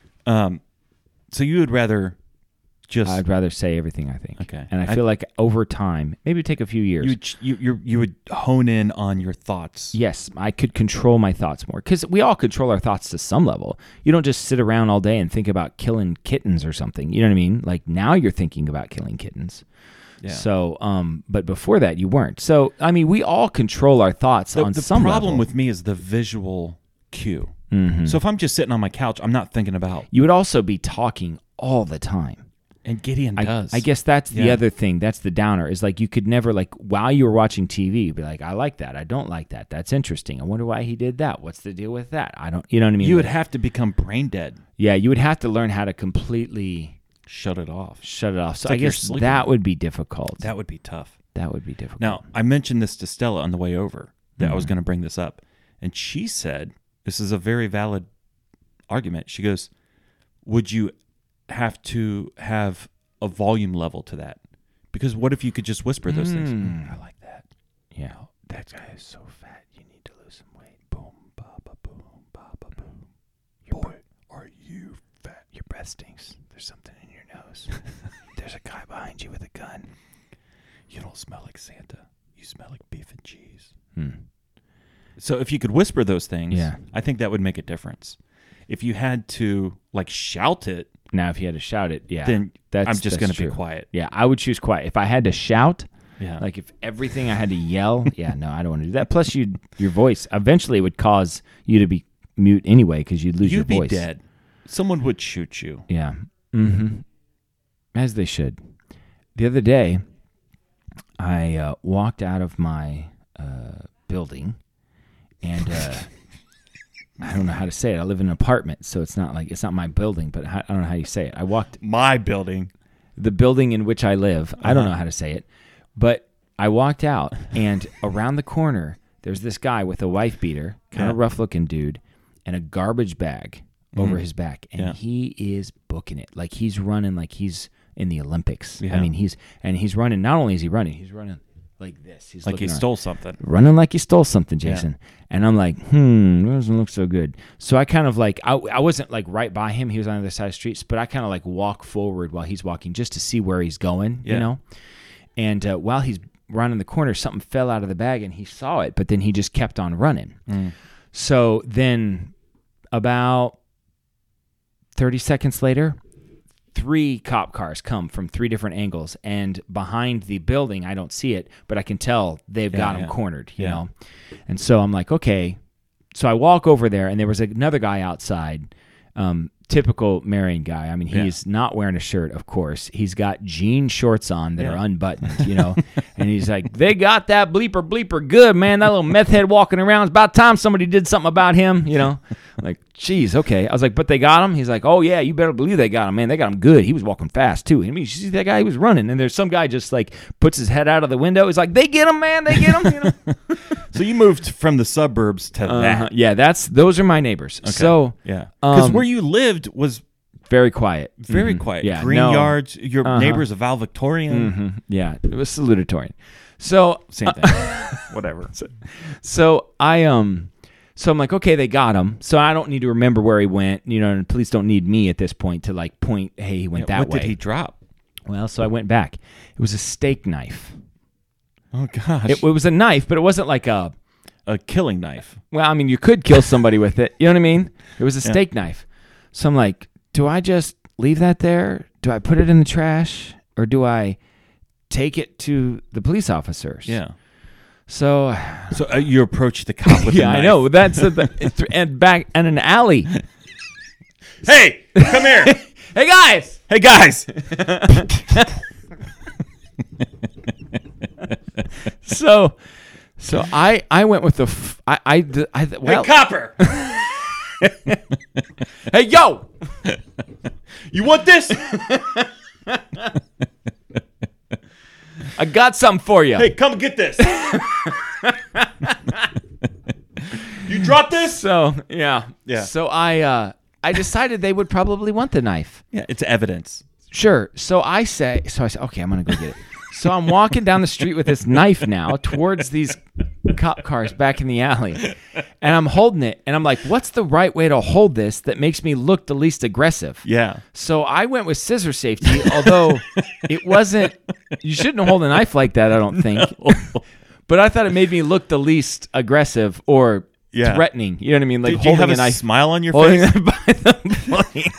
So you would rather just I'd rather say everything I think. Okay. And I feel like over time, maybe it'd take a few years. you would hone in on your thoughts. Yes, I could control my thoughts more because we all control our thoughts to some level. You don't just sit around all day and think about killing kittens or something. You know what I mean? Like now you're thinking about killing kittens. Yeah. So, but before that you weren't. So, I mean, we all control our thoughts on some The problem level. with me is the visual cue. Mm-hmm. So if I'm just sitting on my couch, I'm not thinking about. You would also be talking all the time. And Gideon does. I guess that's the Yeah. other thing. That's the downer. Is like you could never like while you were watching TV, you'd be like, I like that. I don't like that. That's interesting. I wonder why he did that. What's the deal with that? I don't. You know what I mean? You would have to become brain dead. Yeah, you would have to learn how to completely Shut it off. shut it off. So like I you're guess sleeping. that would be difficult. That would be tough. That would be difficult. Now, I mentioned this to Stella on the way over that I was going to bring this up. And she said, this is a very valid argument. She goes, would you have to have a volume level to that? Because what if you could just whisper those things? I like that. Yeah, that guy is so fat. You need to lose some weight. Boom, ba ba boom, ba ba boom. Boy, are you fat? Your breath stinks. There's something in your nose. There's a guy behind you with a gun. You don't smell like Santa. You smell like beef and cheese. So if you could whisper those things, Yeah. I think that would make a difference. If you had to like shout it, Now, if you had to shout it, yeah, then I'm just that's going to be true. quiet. Yeah, I would choose quiet. If I had to shout, Yeah. like if everything I had to yell, yeah, no, I don't want to do that. Plus, your voice eventually would cause you to be mute anyway because you'd lose You'd your be voice. dead. Someone would shoot you. Yeah. Mm-hmm. As they should. The other day, I walked out of my building, and I don't know how to say it. I live in an apartment, so it's not my building, but I don't know how you say it. I walked My building. the building in which I live. I don't know how to say it, but I walked out, and around the corner, there's this guy with a wife beater, kind of Yeah. rough-looking dude, and a garbage bag over his back, and Yeah. he is booking it like he's running like he's in the Olympics. Yeah. I mean, he's running. Not only is he running, he's running like this. He's Like he looking around. stole something. Running like he stole something, Jason. And I'm like, that doesn't look so good. So I kind of like, I wasn't like right by him. He was on the other side of the streets, but I kind of like walk forward while he's walking just to see where he's going, you Yeah. know? And while he's running the corner, something fell out of the bag and he saw it, but then he just kept on running. So then about 30 seconds later, 3 cop cars come from 3 different angles, and behind the building, I don't see it, but I can tell they've got him cornered, you know? And so I'm like, okay. So I walk over there, and there was another guy outside, typical Marion guy. I mean, he's not wearing a shirt, of course. He's got jean shorts on that are unbuttoned, you know? And he's like, they got that bleeper good, man. That little meth head walking around. It's about time somebody did something about him, you know? Like, geez, okay. I was like, but they got him? He's like, oh, yeah, you better believe they got him, man. They got him good. He was walking fast, too. I mean, you see that guy? He was running. And there's some guy just, like, puts his head out of the window. He's like, they get him, man. They get him, you know? So you moved from the suburbs to that. Yeah, those are my neighbors. So, Yeah. Because Um, where you lived was very quiet. very Mhm. quiet. Yeah, Green no. yards. Your neighbor's a valedictorian. Mhm. Yeah, it was salutatorian. So, Same thing. Whatever. so so I'm like, okay, they got him. So I don't need to remember where he went, you know, and police don't need me at this point to like point, hey, he went that what way. did he drop? Well, so I went back. It was a steak knife. Oh, gosh. It was a knife, but it wasn't like a killing knife. well, I mean, you could kill somebody with it. You know what I mean? It was a steak knife. So I'm like, do I just leave that there? Do I put it in the trash? Or do I take it to the police officers? Yeah. So, So you approach the cop with a yeah, knife. I know. That's and back in an alley. Hey, come here. Hey, guys. Hey, guys. So I went with the well, Hey, copper. hey, yo. You want this? I got something for you. Hey, come get this. You dropped this? So yeah. Yeah. So I decided they would probably want the knife. Yeah, it's evidence. Sure. So I say, okay, I'm gonna go get it. So I'm walking down the street with this knife now towards these cop cars back in the alley, and I'm holding it, and I'm like, what's the right way to hold this that makes me look the least aggressive? Yeah. So I went with scissor safety, although it wasn't. You shouldn't hold a knife like that, I don't think. But I thought it made me look the least aggressive or threatening. You know what I mean? Like Did you holding have a a knife, smile on your holding face? it by the blade.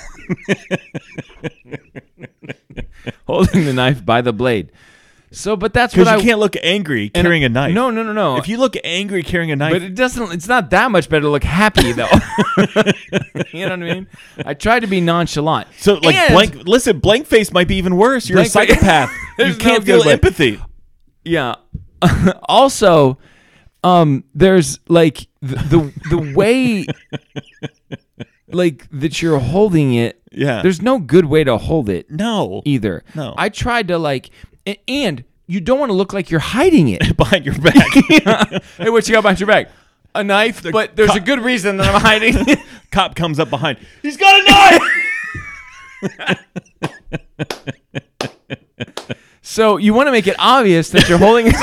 Holding the knife by the blade. So, but that's what Because you can't look angry carrying a knife. No. If you look angry carrying a knife, But it doesn't. It's not that much better to look happy though. You know what I mean? I try to be nonchalant. so like And- blank face might be even worse. You're a Blank face- psychopath. You There's can't no feel good way. empathy. Yeah. Also, there's like the way like that you're holding it. Yeah. There's no good way to hold it No. either. No. I tried to like, and you don't want to look like you're hiding it. Behind your back. Hey, what you got behind your back? A knife, but there's a good reason that I'm hiding it. Cop comes up behind. He's got a knife. So you want to make it obvious that you're holding it.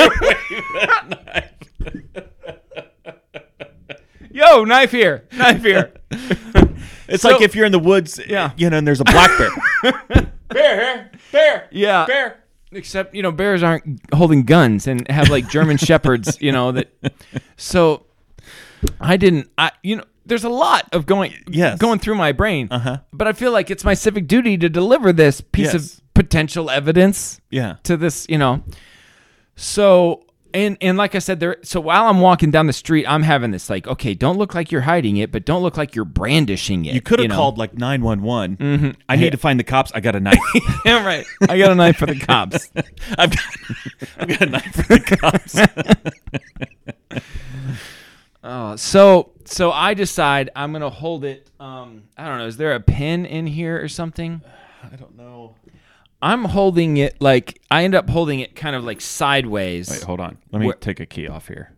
Yo, knife here. Knife here. It's So- like if you're in the woods, Yeah. and there's a black bear. Bear. Yeah. Bear. Except, bears aren't holding guns and have like German shepherds, that. So there's a lot of going through my brain. Uh-huh. But I feel like it's my civic duty to deliver this piece Yes. of potential evidence Yeah. to this, So, and like I said, so while I'm walking down the street, I'm having this like, okay, don't look like you're hiding it, but don't look like you're brandishing it. You could have called like 911. Mm-hmm. I need to find the cops. I got a knife. Yeah, right. I got a knife for the cops. I've got a knife for the cops. So I decide I'm gonna hold it. I don't know. Is there a pin in here or something? I don't know. I'm holding it like I end up holding it kind of like sideways. Wait, hold on. Let me take a key off here.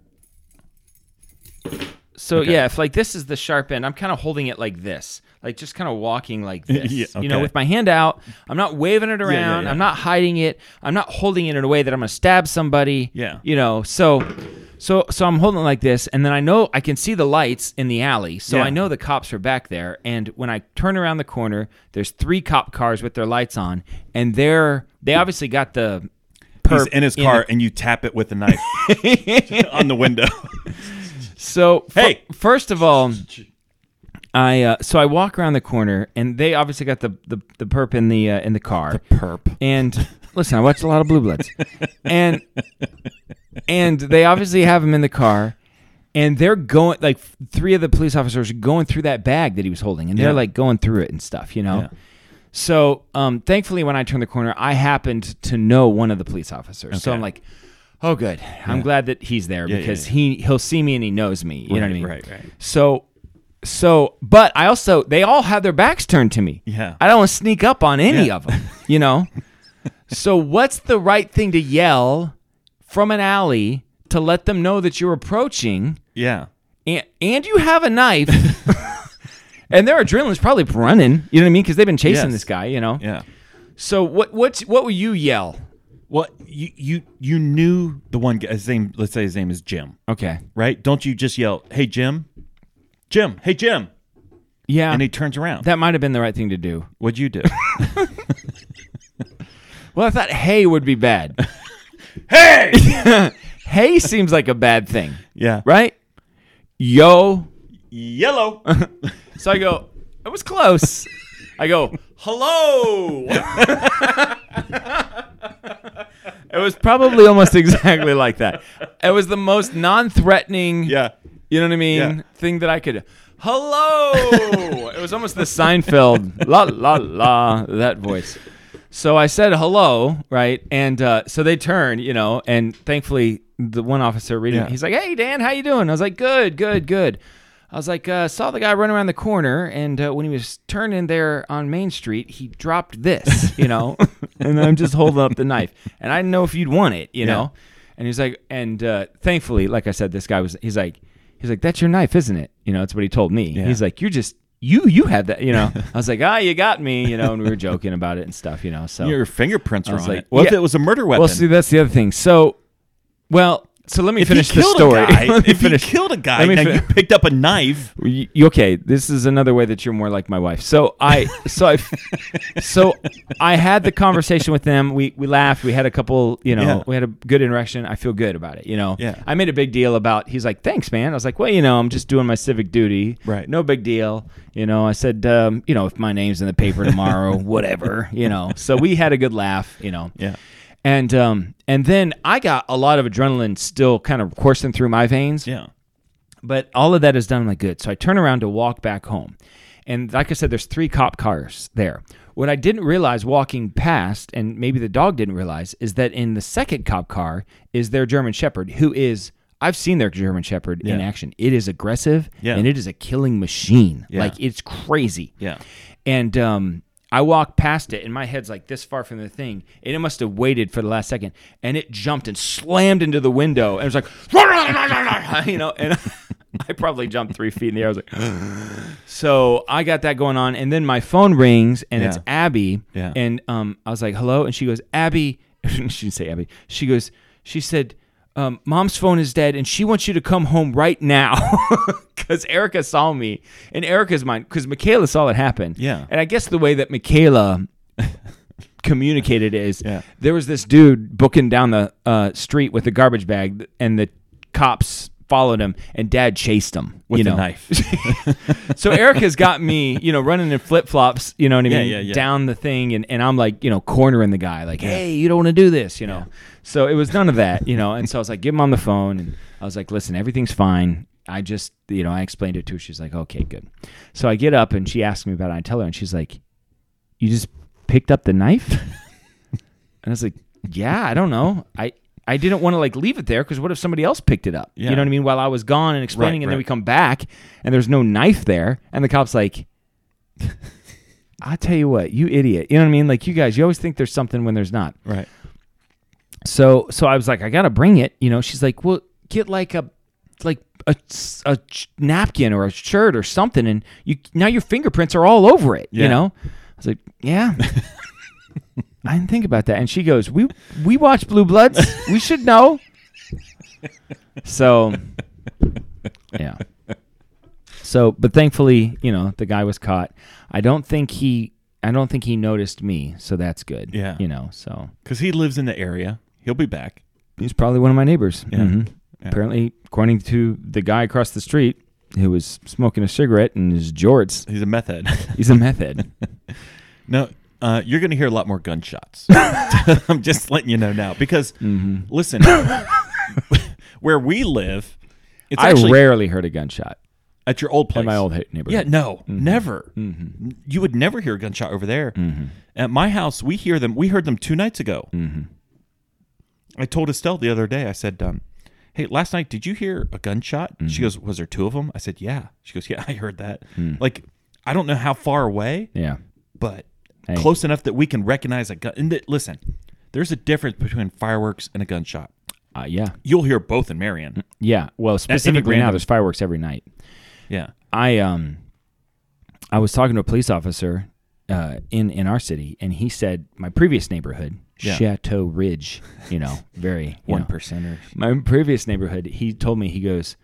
So Okay. yeah, if like this is the sharp end, I'm kind of holding it like this, like just kind of walking like this. Yeah, okay. With my hand out. I'm not waving it around. yeah. I'm not hiding it. I'm not holding it in a way that I'm gonna stab somebody. Yeah. So I'm holding it like this, and then I know I can see the lights in the alley, so Yeah. I know the cops are back there. And when I turn around the corner, there's 3 cop cars with their lights on, and they obviously got the He's perp in his car, and you tap it with a knife on the window. So Hey! First of all, I walk around the corner, and they obviously got the perp in the car. Perp. And listen, I watched a lot of Blue Bloods, and they obviously have him in the car, and they're going like 3 of the police officers are going through that bag that he was holding, and they're Yeah. like going through it and stuff, Yeah. So thankfully, when I turned the corner, I happened to know one of the police officers, so Okay. I'm like, oh, good. I'm glad that he's there Yeah, because yeah. he'll see me and he knows me. You know what I mean? Right. But I also, they all have their backs turned to me. Yeah. I don't want to sneak up on any Yeah. of them, So what's the right thing to yell from an alley to let them know that you're approaching Yeah. and you have a knife and their adrenaline's probably running, you know what I mean? Because they've been chasing Yes. this guy, Yeah. So what will you yell? Well, you knew the one guy. His name, let's say his name is Jim, Okay. right? Don't you just yell, "Hey Jim, Jim, hey Jim," Yeah. and he turns around. That might have been the right thing to do. What'd you do? Well, I thought hey would be bad. Hey, Hey seems like a bad thing, yeah, right? Yo. yellow. So I go, it was close. I go, hello. It was probably almost exactly like that. It was the most non-threatening, Yeah, you know what I mean, Yeah. thing that I could. Hello. It was almost the Seinfeld, la, la, la, that voice. So I said hello, right? And so they turned, and thankfully the one officer reading, Yeah. he's like, hey, Dan, how you doing? I was like, good. I was like, saw the guy run around the corner, and when he was turning there on Main Street, he dropped this, you know, and I'm just holding up the knife, and I didn't know if you'd want it, you know, and he's like, and thankfully, like I said, this guy he's like, that's your knife, isn't it? You know, that's what he told me. He's like, you're just. You had that, you know. I was like, you got me, you know, and we were joking about it and stuff, you know. So your fingerprints were on like, it. What if it was a murder weapon? Well, see, that's the other thing. So let me finish the story. If you killed a guy, now you picked up a knife. Okay, this is another way that you're more like my wife. So I had the conversation with them. We laughed. We had a couple, you know, we had a good interaction. I feel good about it, you know. Yeah. I made a big deal about. He's like, thanks, man. I was like, well, you know, I'm just doing my civic duty. Right. No big deal. You know, I said, you know, if my name's in the paper tomorrow, whatever, you know. So we had a good laugh, you know. Yeah. And then I got a lot of adrenaline still kind of coursing through my veins. Yeah. But all of that is done like good. So I turn around to walk back home. And like I said, there's 3 cop cars there. What I didn't realize walking past, and maybe the dog didn't realize, is that in the second cop car is their German Shepherd, who is, I've seen their German Shepherd in action. It is aggressive, and it is a killing machine. Yeah. Like, it's crazy. Yeah. And I walked past it, and my head's like this far from the thing, and it must have waited for the last second, and it jumped and slammed into the window, and it was like, you know, and I probably jumped 3 feet in the air. I was like, so I got that going on, and then my phone rings, and it's Abby, and I was like, hello, and she goes, Abby, she didn't say Abby, she said, Mom's phone is dead, and she wants you to come home right now because Erica saw me, and Erica's mine because Michaela saw it happen. Yeah. And I guess the way that Michaela communicated is there was this dude booking down the street with a garbage bag, and the cops followed him, and Dad chased him with a knife. So Erica's got me, you know, running in flip flops, you know what I mean, Yeah. down the thing, and I'm like, you know, cornering the guy, like, hey, you don't want to do this, you know. Yeah. So it was none of that, you know. And so I was like, give him on the phone, and I was like, listen, everything's fine. I just, you know, I explained it to her. She's like, okay, good. So I get up, and she asks me about it. I tell her, and she's like, you just picked up the knife? And I was like, yeah, I don't know. I didn't want to like leave it there because what if somebody else picked it up? Yeah. You know what I mean? While I was gone and explaining, and then we come back and there's no knife there, and the cop's like, "I tell you what, you idiot!" You know what I mean? Like, you guys, you always think there's something when there's not. Right. So I was like, I gotta bring it. You know, she's like, well, get like a napkin or a shirt or something, and now your fingerprints are all over it. You know? I was like, yeah. I didn't think about that. And she goes, we watch Blue Bloods. We should know. So, yeah. So, but thankfully, you know, the guy was caught. I don't think he noticed me, so that's good. Yeah. You know, so. Because he lives in the area. He'll be back. He's probably one of my neighbors. Yeah. Mm-hmm. Yeah. Apparently, according to the guy across the street who was smoking a cigarette in his jorts. He's a meth head. He's a meth head. No. You're going to hear a lot more gunshots. I'm just letting you know now. Because, listen, where we live, it's actually... I rarely heard a gunshot. At your old place? At my old neighborhood. Yeah, no, never. Mm-hmm. You would never hear a gunshot over there. Mm-hmm. At my house, we hear them. We heard them 2 nights ago. Mm-hmm. I told Estelle the other day, I said, hey, last night, did you hear a gunshot? Mm-hmm. She goes, was there 2 of them? I said, yeah. She goes, yeah, I heard that. Like, I don't know how far away, but... Hey. Close enough that we can recognize a gun. And listen, there's a difference between fireworks and a gunshot. Yeah. You'll hear both in Marion. Yeah. Well, specifically now, there's fireworks every night. Yeah. I was talking to a police officer in our city, and he said my previous neighborhood, Chateau Ridge, you know, very 1%ers. My previous neighborhood, he told me,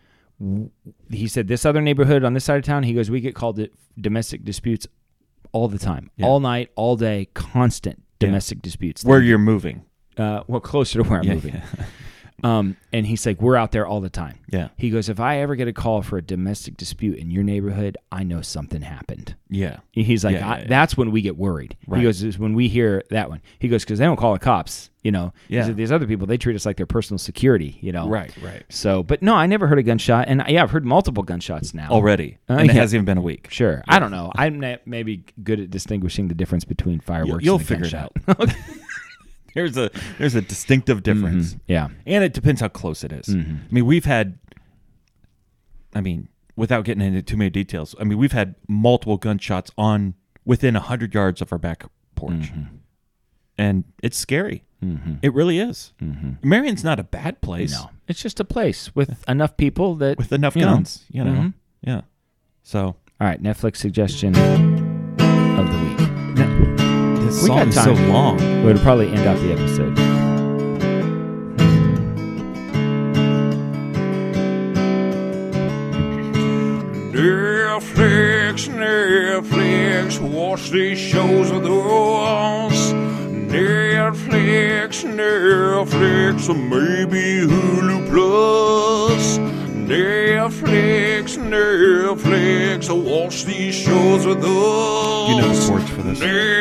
he said this other neighborhood on this side of town, he goes, we get called domestic disputes all the time, all night, all day, constant domestic disputes. Where you're moving. Well, closer to where I'm moving. Yeah. And he's like, we're out there all the time. Yeah. He goes, if I ever get a call for a domestic dispute in your neighborhood, I know something happened. Yeah. He's like, that's when we get worried. Right. He goes, is when we hear that one. He goes, because they don't call the cops, you know. Yeah. These other people, they treat us like their personal security, you know. Right. So, but no, I never heard a gunshot. And I've heard multiple gunshots now. Already. And it hasn't even been a week. Sure. I don't know. I'm maybe good at distinguishing the difference between fireworks You'll and a figure gunshot. it out. There's a distinctive difference. Mm-hmm. Yeah. And it depends how close it is. Mm-hmm. I mean, without getting into too many details, I mean, we've had multiple gunshots on within 100 yards of our back porch. And it's scary. It really is. Marion's not a bad place. No, it's just a place with enough people that With enough guns, you know. Yeah. So, All right, Netflix suggestion of the week. this We song got is so time. long. We'll probably end out the episode. Netflix, watch these shows with us. Netflix, or maybe Hulu Plus. Netflix, watch these shows with us. You know the chords for this.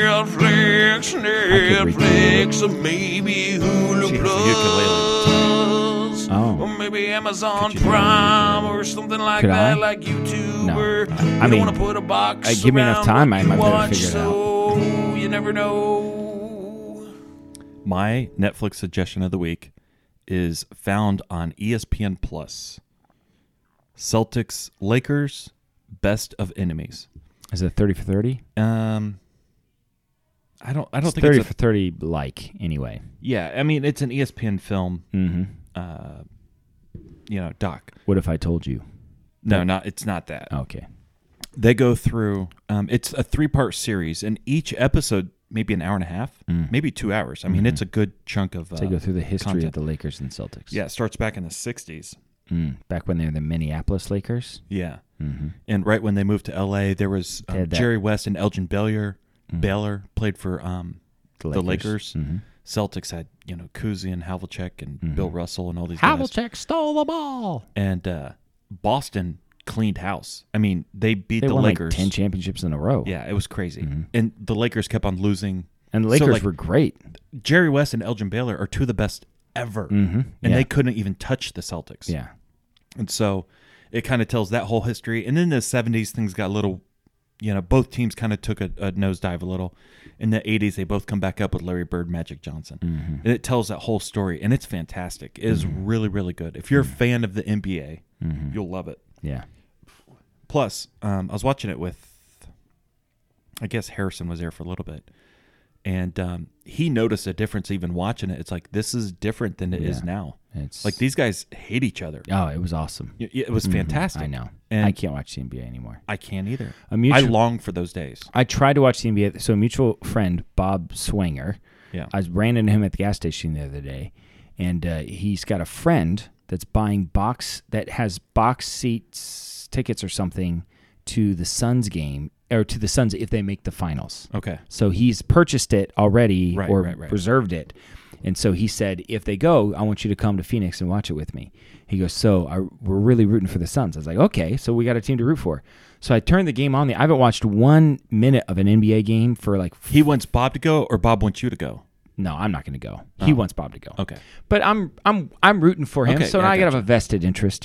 Netflix, or maybe Hulu She has the Plus. Oh. Or maybe Amazon Could you do Prime or something like Could that, I? like YouTube. No. Or I you mean, don't want to put a box give me enough around time, what I you might be able to watch, figure it out. so you never know. My Netflix suggestion of the week is found on ESPN Plus. Celtics Lakers Best of Enemies. Is it 30 for 30? I don't It's think 30 it's for 30 like anyway. yeah, I mean it's an ESPN film doc. What if I told you? No, it's not that. Okay. They go through it's a 3-part series, and each episode maybe an hour and a half, maybe 2 hours. I mean, it's a good chunk of They go through the history content. of the Lakers and Celtics. Yeah, it starts back in the 60s. Back when they were the Minneapolis Lakers. Yeah. And right when they moved to LA, there was They had that- Jerry West and Elgin Baylor. Baylor played for the Lakers. Celtics had, Cousy and Havlicek and Bill Russell and all these guys. Havlicek stole the ball. And Boston cleaned house. I mean, they beat They the won Lakers. like 10 championships in a row. Yeah, it was crazy. And the Lakers kept on losing. And the So, Lakers like, were great. Jerry West and Elgin Baylor are two of the best ever. And Yeah. they couldn't even touch the Celtics. Yeah. And so it kind of tells that whole history. And then in the 70s, things got a little, both teams kind of took a nosedive a little. In the 80s, they both come back up with Larry Bird, Magic Johnson. And it tells that whole story. And it's fantastic. It is really, really good. If you're a fan of the NBA, you'll love it. Yeah. Plus, I was watching it with, I guess Harrison was there for a little bit. And he noticed a difference even watching it. It's like, this is different than it is now. It's Like, these guys hate each other. Oh, it was awesome. It was fantastic. I know. And I can't watch the NBA anymore. I can't either. A mutual- I long for those days. I tried to watch the NBA. So a mutual friend, Bob Swanger, Yeah. I ran into him at the gas station the other day, and he's got a friend that's buying box seats, tickets or something to the Suns game, or to the Suns if they make the finals. Okay. So he's purchased it already Right, or right, right. reserved it. And so he said, if they go, I want you to come to Phoenix and watch it with me. He goes, we're really rooting for the Suns. I was like, okay, so we got a team to root for. So I turned the game on. I haven't watched 1 minute of an NBA game for like... He wants Bob to go, or Bob wants you to go? No, I'm not going to go. He wants Bob to go. Okay. But I'm rooting for him. Okay, So yeah, now I got to gotcha. have a vested interest,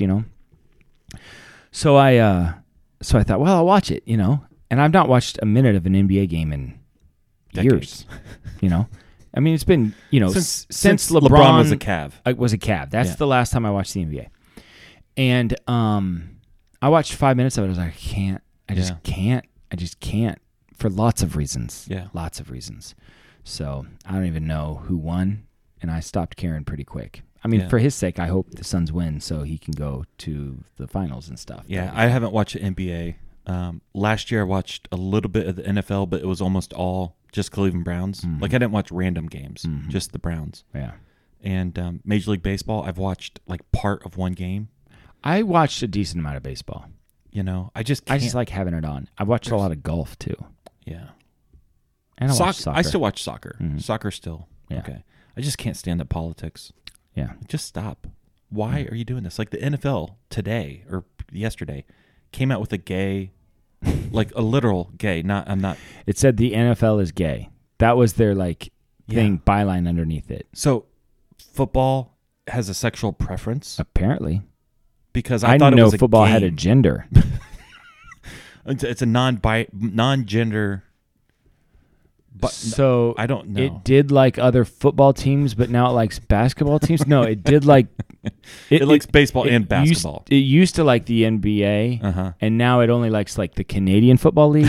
So I thought, well, I'll watch it, And I've not watched a minute of an NBA game in Decades. years, I mean, it's been, since LeBron was a Cav. Was a Cav. That's Yeah. the last time I watched the NBA. And I watched 5 minutes of it. I was like, I can't. I just can't for lots of reasons. Yeah. Lots of reasons. So I don't even know who won, and I stopped caring pretty quick. I mean, Yeah. for his sake, I hope the Suns win so he can go to the finals and stuff. Yeah, I haven't watched the NBA. Last year I watched a little bit of the NFL, but it was almost all just Cleveland Browns. Like, I didn't watch random games, just the Browns. Yeah. And Major League Baseball, I've watched like part of one game. I watched a decent amount of baseball. I just can't. I just like having it on. I've watched a lot of golf too. Yeah. And I watch soccer. I still watch soccer. Soccer still. Yeah. Okay. I just can't stand the politics. Yeah. Just stop. Why are you doing this? Like, the NFL today or yesterday came out with a gay, like a literal gay. I'm not. It said the NFL is gay. That was their thing, byline underneath it. So, football has a sexual preference Apparently. because I thought didn't it know was a football had a game. gender. It's a non-gender But So I don't know. It did like other football teams, but now it likes basketball teams. No, it did like It likes baseball and basketball. It used to like the NBA, Uh-huh. and now it only likes like the Canadian Football League.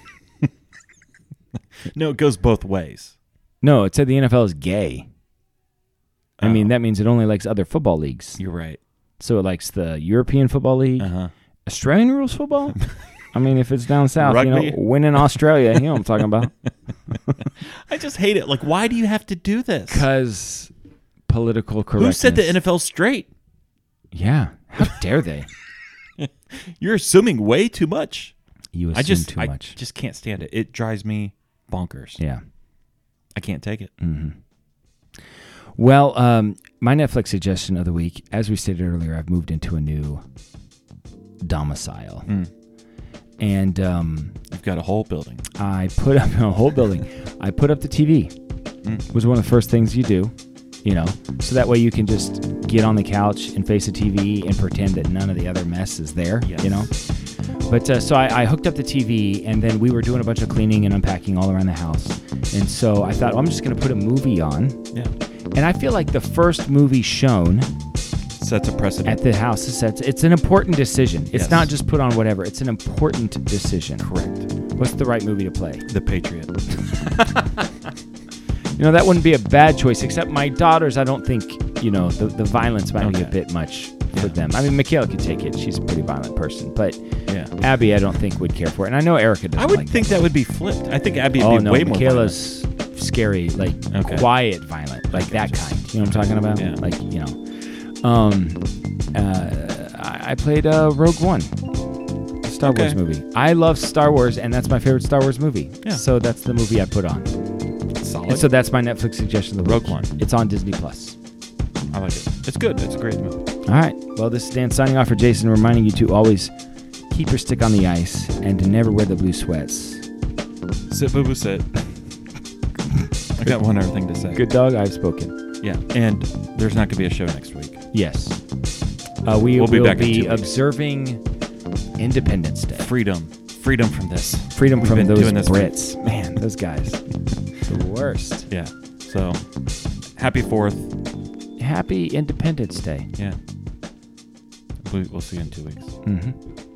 No, it goes both ways. No, it said the NFL is gay. I mean, Oh. that means it only likes other football leagues. You're right. So it likes the European Football League, Uh-huh. Australian rules football. I mean, if it's down south, Rugby? win in Australia, you know what I'm talking about. I just hate it. Like, why do you have to do this? Because political Who correctness. said the NFL straight? Yeah, how dare they? You're assuming way too much. You assume I just can't stand it. It drives me bonkers. Yeah. I can't take it. Well, my Netflix suggestion of the week, as we stated earlier, I've moved into a new domicile. And You've got a whole building. I put up a whole building. I put up the TV. Was one of the first things you do, so that way you can just get on the couch and face the TV and pretend that none of the other mess is there, Yes. But so I hooked up the TV, and then we were doing a bunch of cleaning and unpacking all around the house. And so I thought, I'm just going to put a movie on. Yeah. And I feel like the first movie shown Sets a precedent. at the house it's an important decision. It's Yes. not just put on whatever. It's an important decision. Correct. What's the right movie to play? The Patriot. That wouldn't be a bad choice, except my daughters, I don't think, the violence might be a Okay. bit much for them. I mean, Michaela could take it. She's a pretty violent person. But Yeah. Abby, I don't think would care for it. And I know Erica doesn't I would like think that would be flipped. I think Abby Oh, would be no, way more Michaela's scary, like Okay. quiet violent, like that kind. You know what I'm talking about? Yeah. Like, I played Rogue One, the Star Wars Okay. movie. I love Star Wars, and that's my favorite Star Wars movie. Yeah. So that's the movie I put on. violent. Solid. And so that's my Netflix suggestion of the week. Rogue One. It's on Disney Plus. I like it. It's good. It's a great movie. All right. Well, this is Dan signing off for Jason, reminding you to always keep your stick on the ice and to never wear the blue sweats. Sit, boo, boo, sit. I got one other thing to say. Good dog, I've spoken. Yeah, and there's not going to be a show next week. Yes. We We'll be will back in 2 be weeks. observing Independence Day. Freedom from this. Freedom We've from been those doing this for- Brits. Man, those guys. The worst. Yeah. So, happy 4th. Happy Independence Day. Yeah. We'll see you in 2 weeks. Mm-hmm.